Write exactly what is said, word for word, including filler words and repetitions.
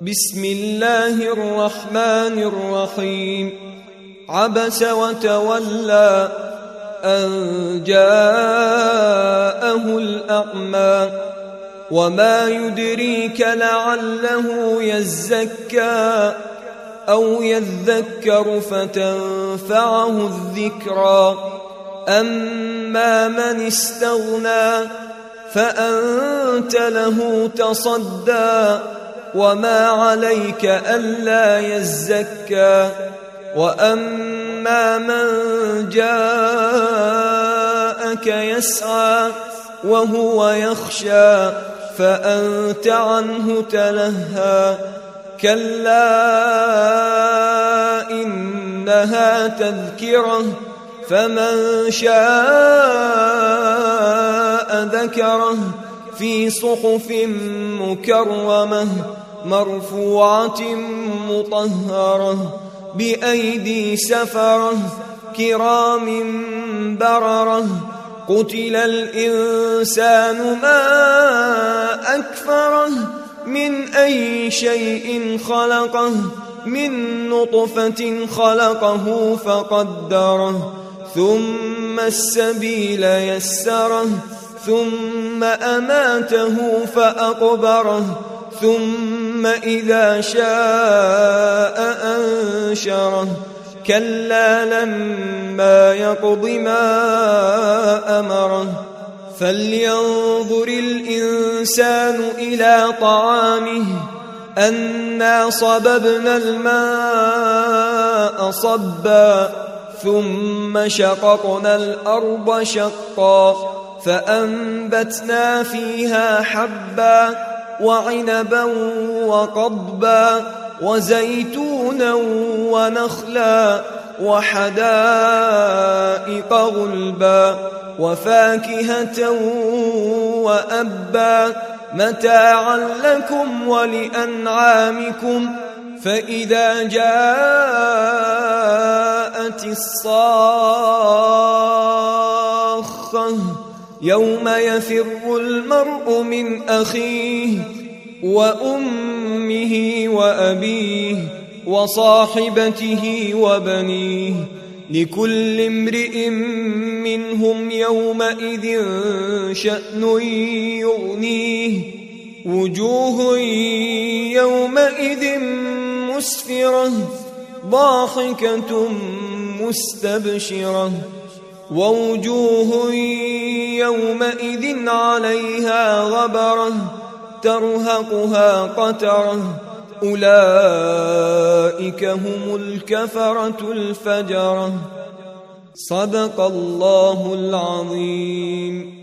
بسم الله الرحمن الرحيم عبس وتولى أن جاءه الأعمى وما يدريك لعله يزكى أو يذكر فتنفعه الذكرى أما من استغنى فأنت له تصدى وما عليك ألا يزكى وأما من جاءك يسعى وهو يخشى فأنت عنه تلهى كلا إنها تذكرة فمن شاء ذكره في صحف مكرمة مرفوعة مطهرة بأيدي سفرة كرام بررة قتل الإنسان ما أكفره من أي شيء خلقه من نطفة خلقه فقدره ثم السبيل يسره ثم أماته فأقبره ثم إذا شاء أنشره كلا لما يقض ما أمره فلينظر الإنسان إلى طعامه أنا صببنا الماء صبا ثم شققنا الأرض شقا فأنبتنا فيها حبا وعنبا وقضبا وزيتونا ونخلا وحدائق غلبا وفاكهة وأبا متاعا لكم ولأنعامكم فإذا جاءت الصاخة يوم يفر المرء من أخيه وأمه وأبيه وصاحبته وبنيه لكل امرئ منهم يومئذ شأن يغنيه وجوه يومئذ مسفرة ضاحكة مستبشرة ووجوه يومئذ عليها غبرة ترهقها قترة أولئك هم الكفرة الفجرة صدق الله العظيم.